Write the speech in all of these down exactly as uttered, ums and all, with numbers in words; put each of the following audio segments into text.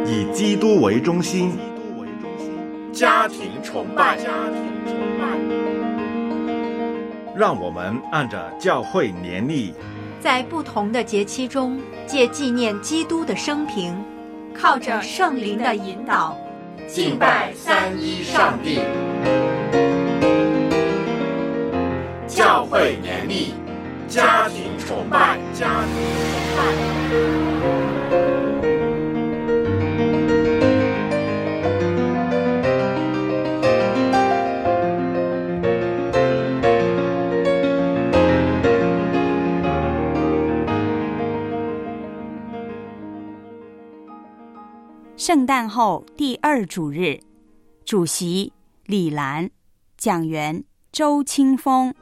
以基督为中心， 家庭崇拜。 让我们按着教会年历， 在不同的节期中，借纪念基督的生平，靠着圣灵的引导， 敬拜三一上帝。教会年历，家庭崇拜，家庭崇拜。 圣诞后第二主日，主席李兰，讲员周清风。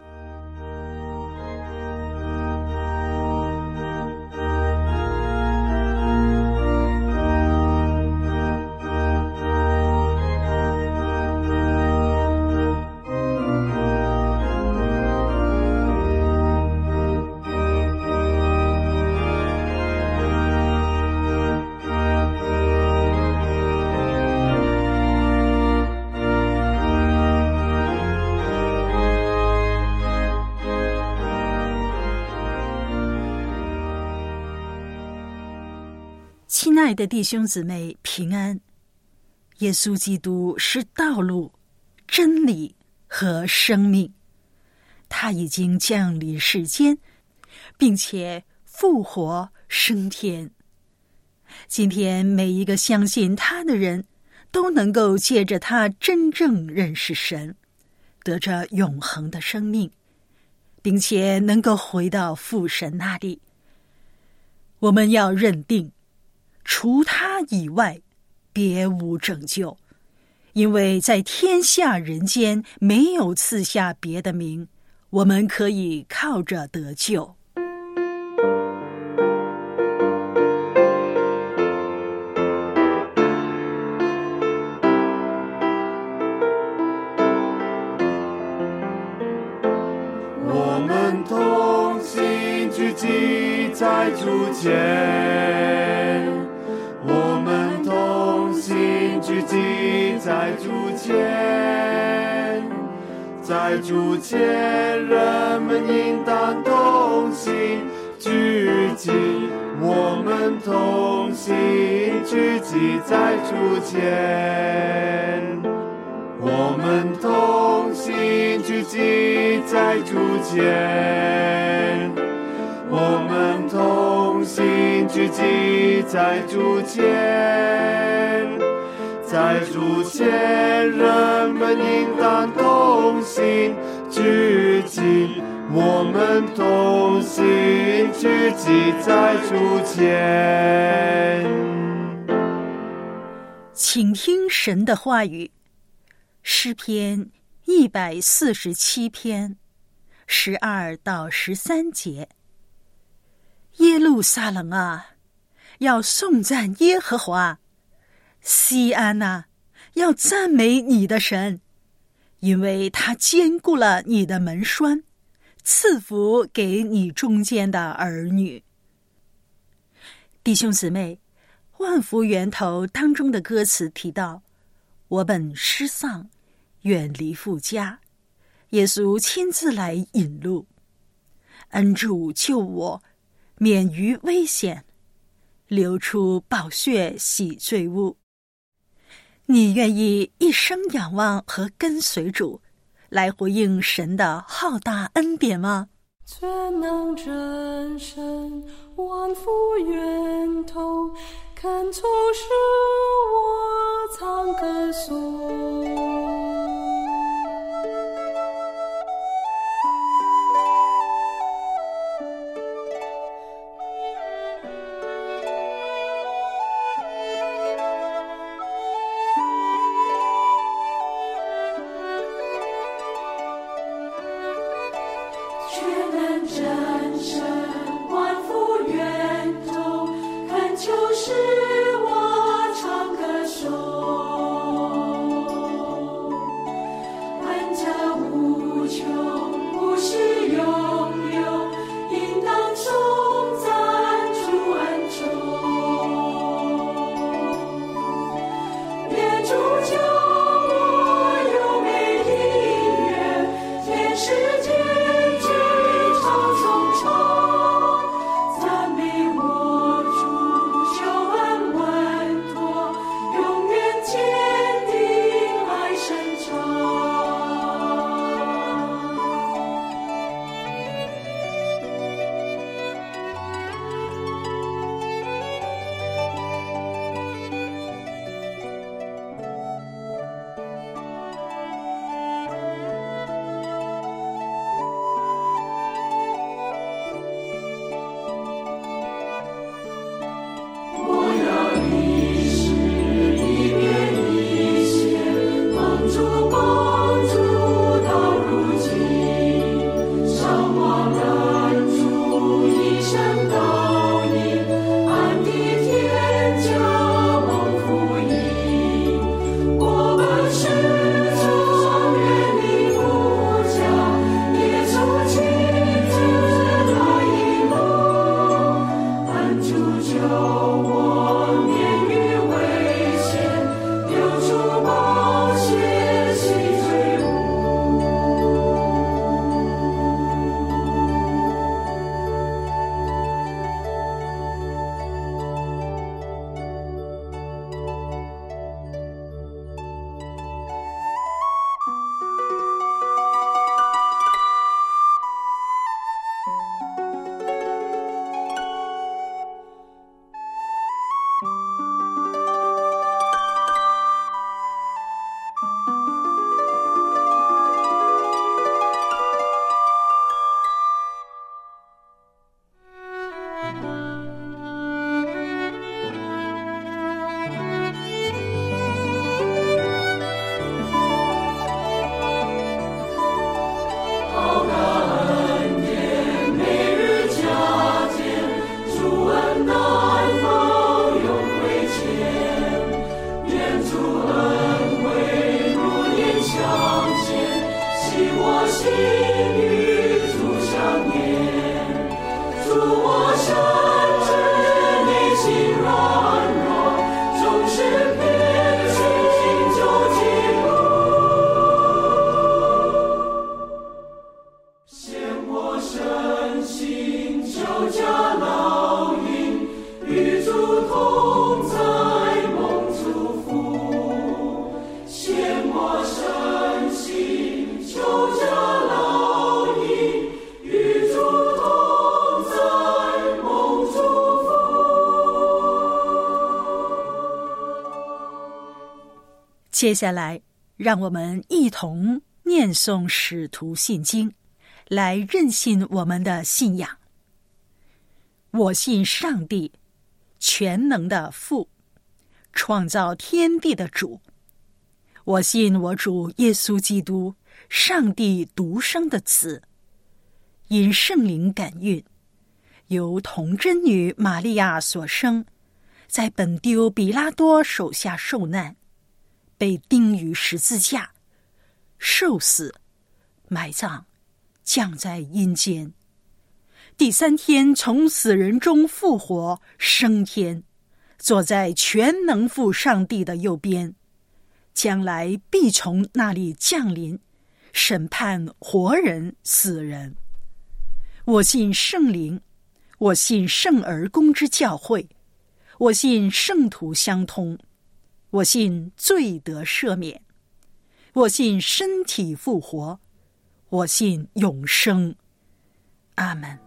亲爱的弟兄姊妹，平安！耶稣基督是道路、真理和生命，他已经降临世间，并且复活升天。今天每一个相信他的人都能够借着他真正认识神，得着永恒的生命，并且能够回到父神那里。我们要认定除他以外别无拯救，因为在天下人间没有赐下别的名，我们可以靠着得救。 我们同心聚集在主前，我们同心聚集在主前，在主前人们应当同心聚集，我们同心聚集在主前，我们同心聚集在主前，我们同心聚集在主前，在主前人们应当同心聚集，我们同心聚集在主前。 请听神的话语，诗篇一百四十七篇十二到十三节。耶路撒冷啊，要颂赞耶和华；西安啊，要赞美你的神，因为他坚固了你的门栓，赐福给你中间的儿女。弟兄姊妹，万福源头当中的歌词提到，我本失丧，远离父家，耶稣亲自来引路，恩主救我，免于危险，流出宝血洗罪污。你愿意一生仰望和跟随主，来回应神的浩大恩典吗？ 全能真神，万福源头，恳求使我藏歌颂。 就是我唱歌颂。 接下来，让我们一同念诵使徒信经，来认信我们的信仰。我信上帝，全能的父，创造天地的主。我信我主耶稣基督，上帝独生的子，因圣灵感孕，由童真女玛利亚所生，在本丢比拉多手下受难，被钉于十字架，受死，埋葬，降在阴间。第三天从死人中复活，升天，坐在全能父上帝的右边，将来必从那里降临，审判活人死人。我信圣灵，我信圣而公之教会，我信圣徒相通，我信罪得赦免，我信身体复活，我信永生。阿们。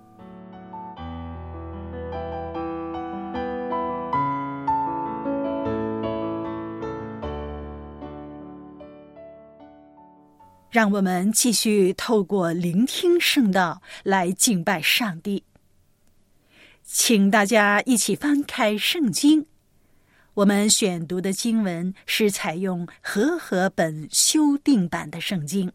让我们继续透过聆听圣道来敬拜上帝。请大家一起翻开圣经，我们选读的经文是采用和合本修订版的圣经。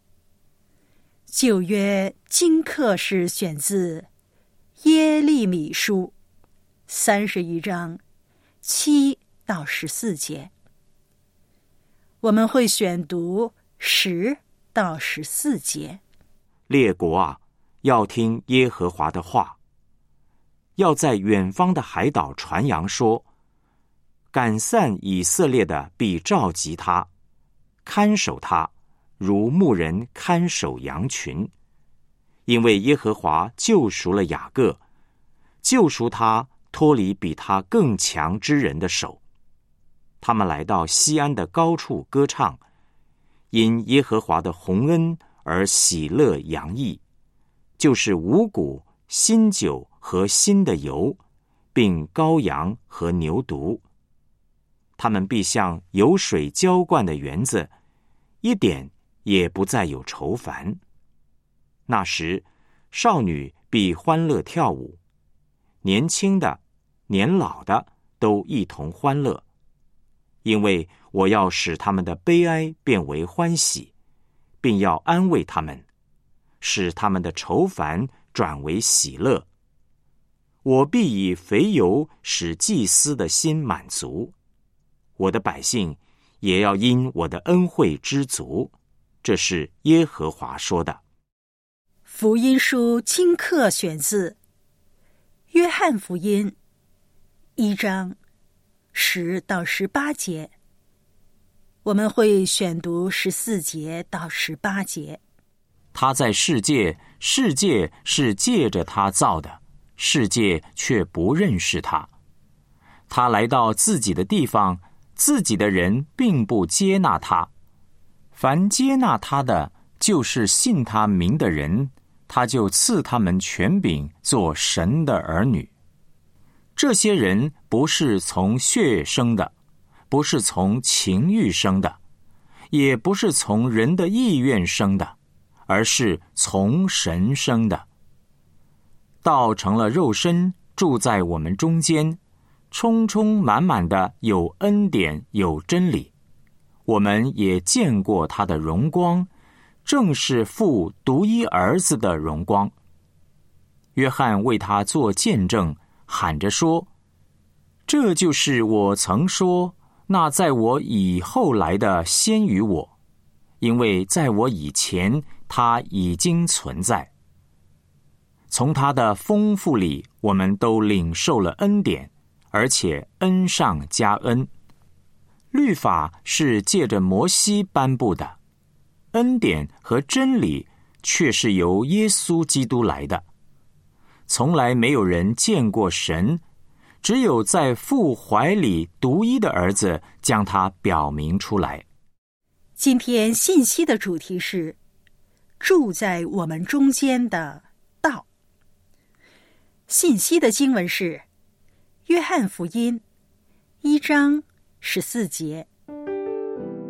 旧约经课是选自耶利米书三十一章七到十四节，我们会选读十到十四节。 列国啊，要听耶和华的话，要在远方的海岛传扬说，赶散以色列的必召集他，看守他，如牧人看守羊群。因为耶和华救赎了雅各，救赎他脱离比他更强之人的手。他们来到西安的高处歌唱，因耶和华的宏恩而喜乐洋溢，就是五谷、新酒和新的油，并羔羊和牛犊。他们必像有水浇灌的园子，一点也不再有愁烦。那时，少女必欢乐跳舞，年轻的、年老的都一同欢乐，因为我要使他们的悲哀变为欢喜，并要安慰他们，使他们的愁烦转为喜乐。我必以肥油使祭司的心满足，我的百姓也要因我的恩惠知足。这是耶和华说的。 福音书经课选自约翰福音一章十到十八节，我们会选读十四节到十八节。 他在世界，世界是借着他造的，世界却不认识他。他来到自己的地方，自己的人并不接纳他。凡接纳他的，就是信他名的人，他就赐他们权柄做神的儿女。这些人不是从血生的，不是从情欲生的，也不是从人的意愿生的，而是从神生的。道成了肉身，住在我们中间，充充满满的有恩典有真理。我们也见过他的荣光，正是父独一儿子的荣光。约翰为他做见证，喊着说，这就是我曾说，那在我以后来的先于我，因为在我以前他已经存在。从他的丰富里，我们都领受了恩典，而且恩上加恩。律法是借着摩西颁布的，恩典和真理却是由耶稣基督来的。从来没有人见过神，只有在父怀里独一的儿子将他表明出来。 今天信息的主题是住在我们中间的道。信息的经文是约翰福音一章十四节。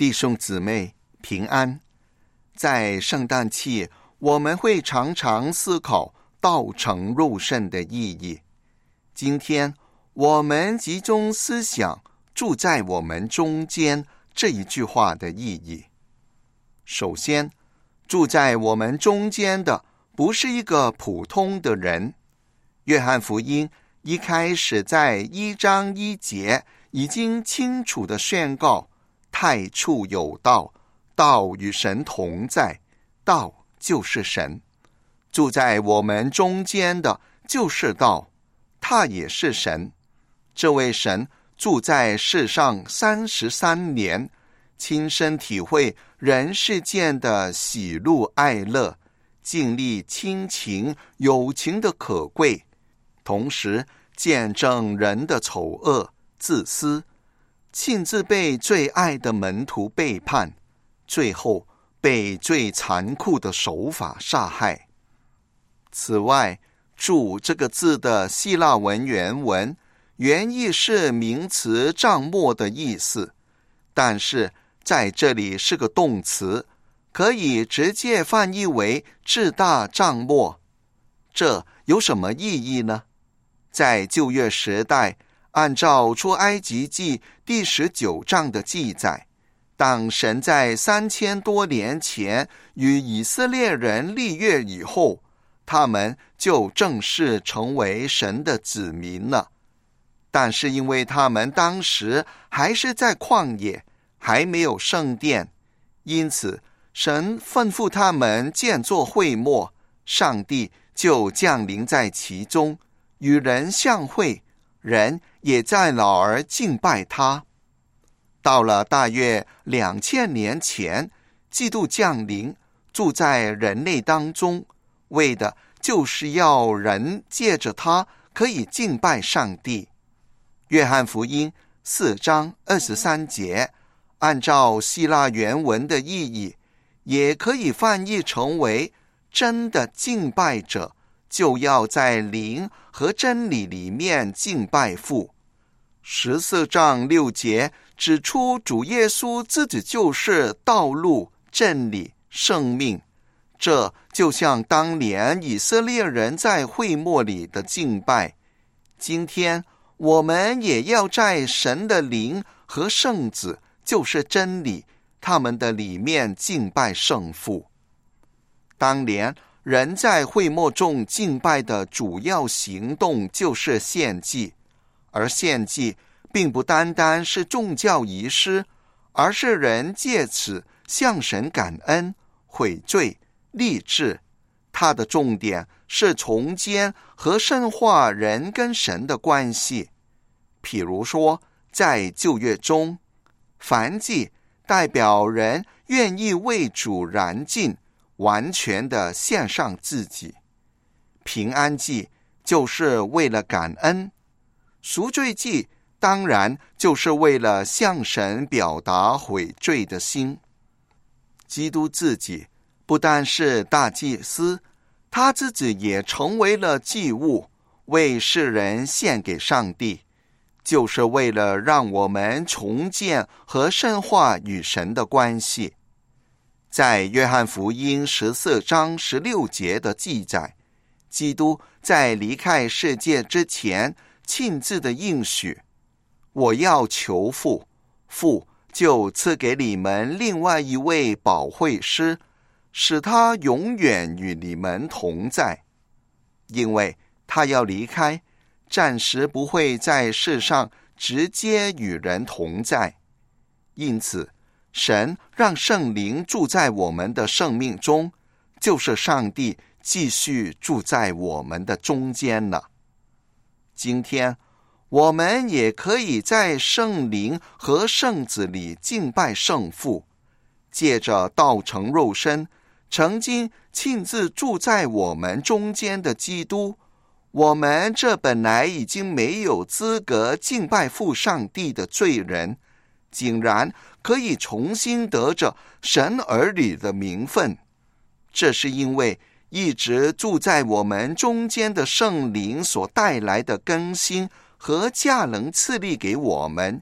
弟兄姊妹平安。在圣诞期，我们会常常思考道成肉身的意义。今天我们集中思想住在我们中间这一句话的意义。首先，住在我们中间的不是一个普通的人。约翰福音一开始在一章一节已经清楚地宣告，太初有道，道与神同在，道就是神。住在我们中间的就是道，他也是神。这位神住在世上三十三年，亲身体会人世间的喜怒哀乐，经历亲情友情的可贵，同时见证人的丑恶自私，亲自被最爱的门徒背叛，最后被最残酷的手法杀害。此外，住这个字的希腊文原文原意是名词帐幕的意思，但是在这里是个动词，可以直接翻译为至大帐幕。这有什么意义呢？在旧约时代，按照出埃及记第十九章的记载，当神在三千多年前与以色列人立约以后，他们就正式成为神的子民了。但是因为他们当时还是在旷野，还没有圣殿，因此神吩咐他们建造会幕，上帝就降临在其中，与人相会，人也在那儿敬拜他。到了大约两千年前，基督降临，住在人类当中，为的就是要人借着他可以敬拜上帝。约翰福音四章二十三节，按照希腊原文的意义，也可以翻译成为真的敬拜者就要在灵和真理里面敬拜父。十四章六节指出主耶稣自己就是道路、真理、生命，这就像当年以色列人在会幕里的敬拜。今天我们也要在神的灵和圣子，就是真理，他们的里面敬拜圣父。当年人在会幕中敬拜的主要行动就是献祭，而献祭并不单单是宗教仪式，而是人借此向神感恩、悔罪、立志。它的重点是重建和深化人跟神的关系。譬如说，在旧约中，燔祭代表人愿意为主燃尽，完全的献上自己；平安祭就是为了感恩；赎罪祭当然就是为了向神表达悔罪的心。基督自己不单是大祭司，他自己也成为了祭物，为世人献给上帝，就是为了让我们重建和深化与神的关系。在约翰福音十四章十六节的记载，基督在离开世界之前亲自的应许，我要求父，父就赐给你们另外一位保惠师，使他永远与你们同在。因为他要离开，暂时不会在世上直接与人同在，因此神让圣灵住在我们的生命中，就是上帝继续住在我们的中间了。今天我们也可以在圣灵和圣子里敬拜圣父，借着道成肉身，曾经亲自住在我们中间的基督，我们这本来已经没有资格敬拜父上帝的罪人，竟然可以重新得着神儿女的名分。这是因为一直住在我们中间的圣灵所带来的更新和加能赐力给我们，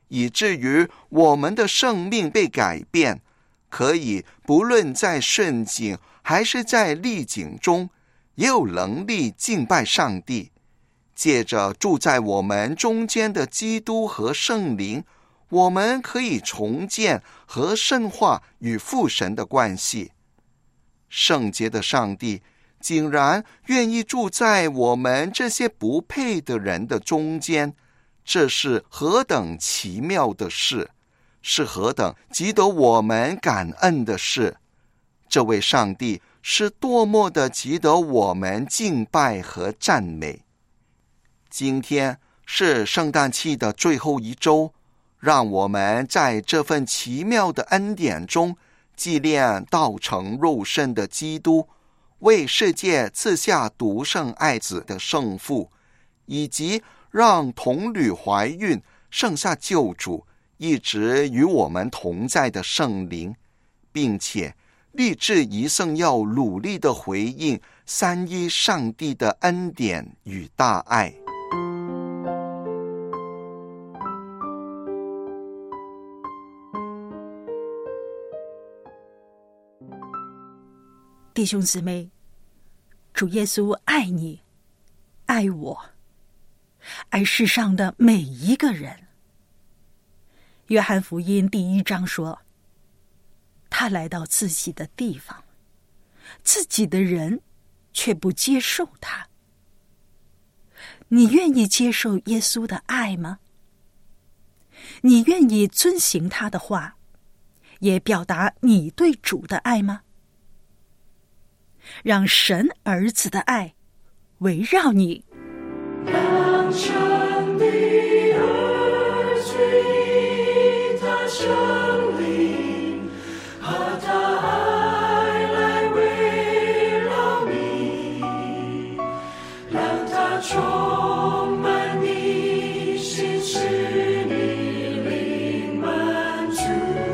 以至于我们的生命被改变，可以不论在顺境还是在逆境中，也有能力敬拜上帝。借着住在我们中间的基督和圣灵，我们可以重建和深化与父神的关系。圣洁的上帝竟然愿意住在我们这些不配的人的中间，这是何等奇妙的事，是何等值得我们感恩的事。这位上帝是多么的值得我们敬拜和赞美。今天是圣诞期的最后一周，让我们在这份奇妙的恩典中纪念道成肉身的基督，为世界赐下独生爱子的圣父，以及让童女怀孕生下救主，一直与我们同在的圣灵，并且立志一生要努力地回应三一上帝的恩典与大爱。 弟兄姊妹，主耶稣爱你，爱我，爱世上的每一个人。约翰福音第一章说，他来到自己的地方，自己的人却不接受他。你愿意接受耶稣的爱吗？你愿意遵行他的话，也表达你对主的爱吗？让神儿子的爱围绕你。 让神的儿子以他生命和他爱来围绕你，让他充满你心，使你灵满足，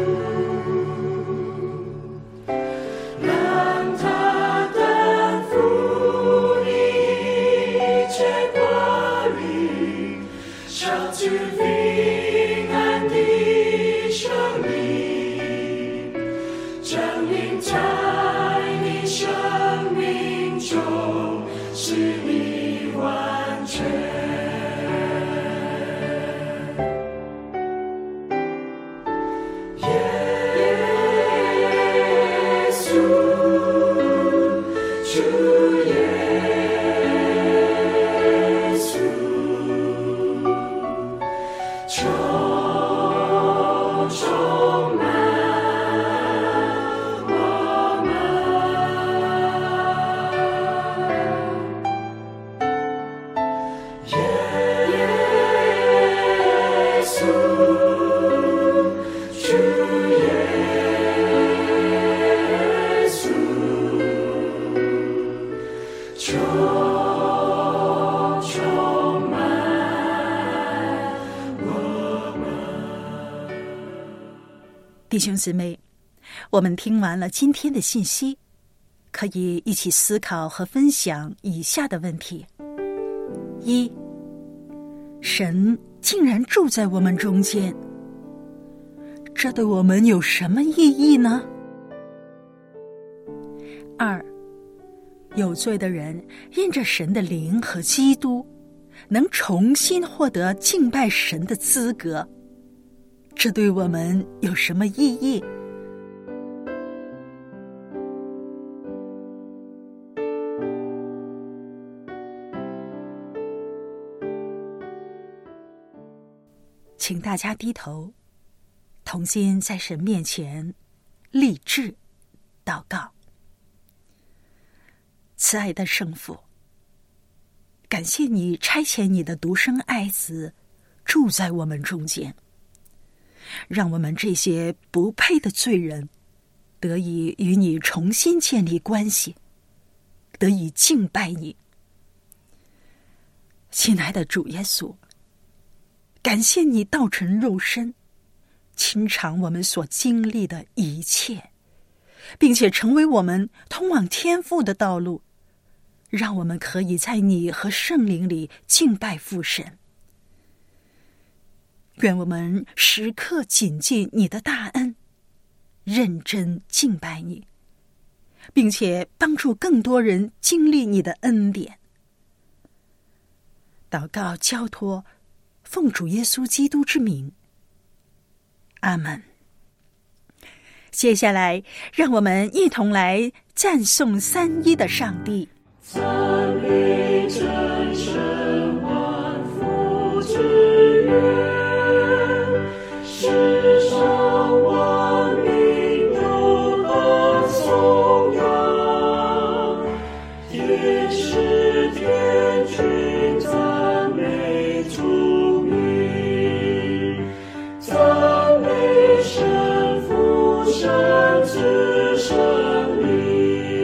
让他担负你一切挂虑，上至平安的生命，降临在你生命中，使你完全。耶稣，主耶稣，充充满我们。耶稣，主耶稣，充充满我们。 弟兄姊妹，我们听完了今天的信息，可以一起思考和分享以下的问题：一，神竟然住在我们中间，这对我们有什么意义呢？二，有罪的人因着神的灵和基督，能重新获得敬拜神的资格，这对我们有什么意义？请大家低头，同心在神面前立志祷告。慈爱的圣父，感谢你差遣你的独生爱子住在我们中间，让我们这些不配的罪人得以与你重新建立关系，得以敬拜你。亲爱的主耶稣，感谢你道成肉身，亲尝我们所经历的一切，并且成为我们通往天父的道路，让我们可以在你和圣灵里敬拜父神。 愿我们时刻谨记你的大恩，认真敬拜你，并且帮助更多人经历你的恩典。祷告交托，奉主耶稣基督之名，阿们。接下来，让我们一同来赞颂三一的上帝。 赞美真神万福之源，世上万民都当颂扬，也是天君赞美主名，赞美神父神子神灵。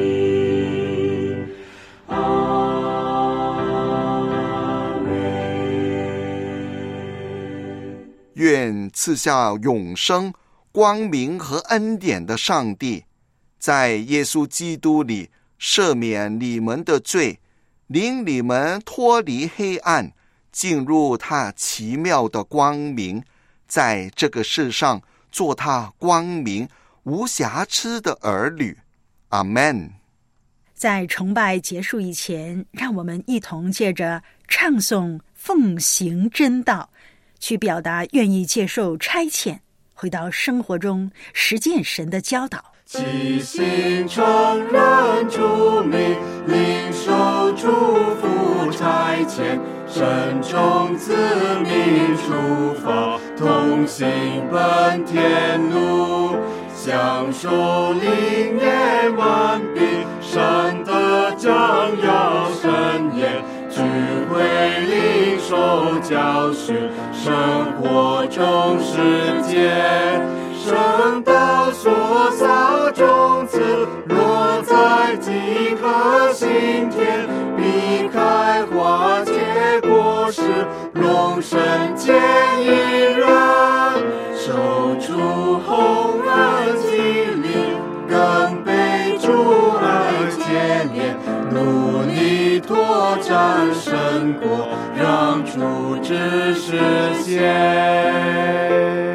愿赐下永生、光明和恩典的上帝，在耶稣基督里赦免你们的罪，领你们脱离黑暗，进入他奇妙的光明，在这个世上做他光明无瑕疵的儿女。阿们。 在崇拜结束以前，让我们一同借着唱诵奉行真道，去表达愿意接受差遣，回到生活中实践神的教导。 即心承认主名，领受祝福差遣，慎重自命出发，同行奔天路，享受灵验完毕，善德将要深研，聚会领受教训，生活中实践，圣道所撒种子，落在几颗心田，必开花结果实，荣神见一人，受主厚恩激励，更被主爱牵连，努力拓展神国，让主旨实现。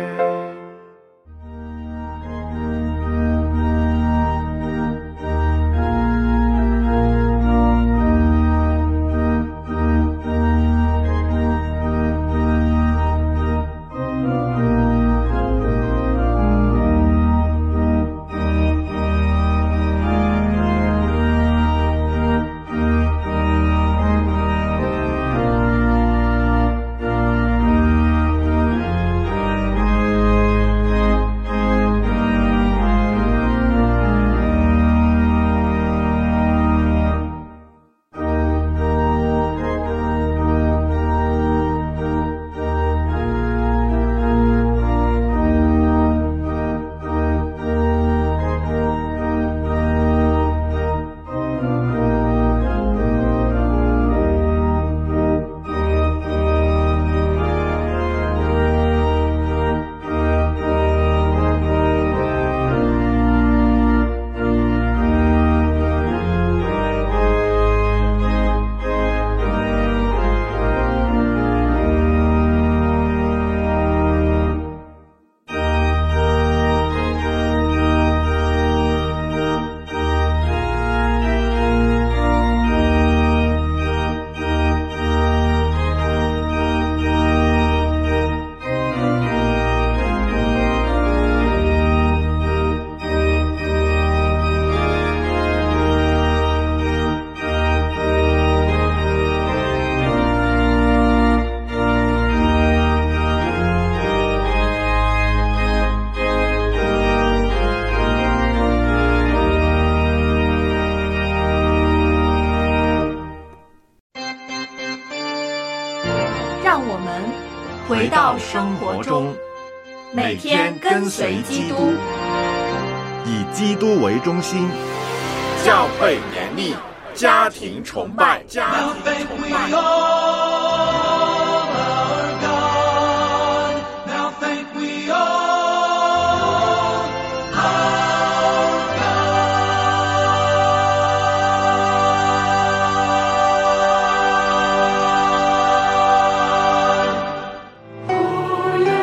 回到生活中，每天跟随基督， 以基督为中心， 教会年历，家庭崇拜，家庭崇拜。 我愿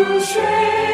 水。